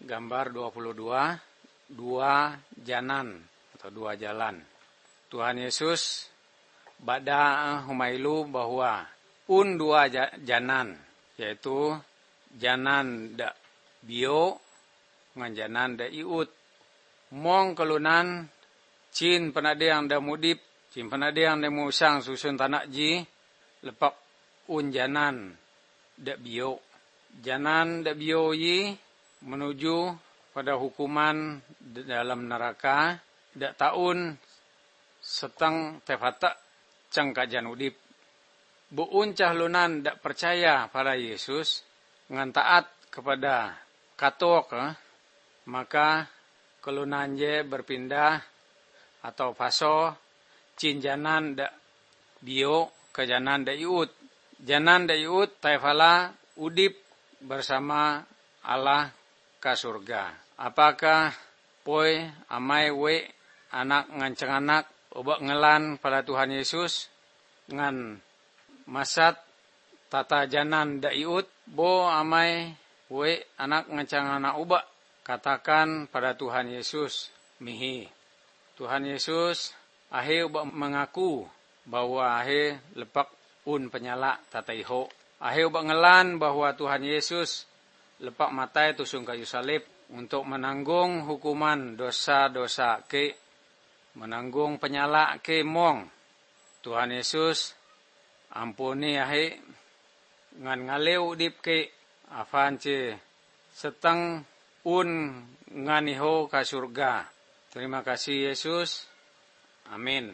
gambar 22, dua janan atau dua jalan. Tuhan Yesus bada humailu bahwa dua janan, yaitu janan da bio ngan janan da iut. Mong kelunan cin penadeang da mudip, cin penadeang da musang susun tanak ji, lepak janan da bio. Janan da bio yi menuju pada hukuman dalam neraka da tahun seteng tefata cangka jan udip. Buun cahlunan dak percaya pada Yesus ngan taat kepada katok, maka kelunan je berpindah atau faso cin janan dak bio ke janan dak iut. Janan dak iut taifala udip bersama Allah ke surga. Apakah poi amai we anak nganceng anak obak ngelan pada Tuhan Yesus ngan masat tata janan da iut, bo amai we anak nganceng anak ubak katakan pada Tuhan Yesus mihi. Tuhan Yesus ahe ubak mengaku bahwa ahe lepak penyala tata iho. Ahe ubak ngelan bahwa Tuhan Yesus lepak matai tusung kayu salib untuk menanggung hukuman dosa-dosa ke, menanggung penyala ke mong. Tuhan Yesus ampuni ahe ngan ngaleu udip ke afance seteng ngan iho ka surga. Terima kasih Yesus. Amin.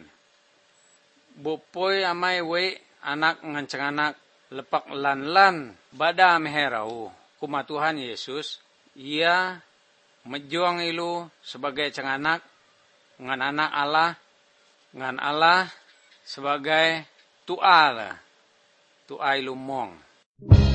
Bopoi amai we anak nganceng anak lepak lan-lan bada meherau kuma Tuhan Yesus, ia mejuang ilu sebagai cenganak ngan anak Allah, ngan Allah sebagai tu'a ilu mong.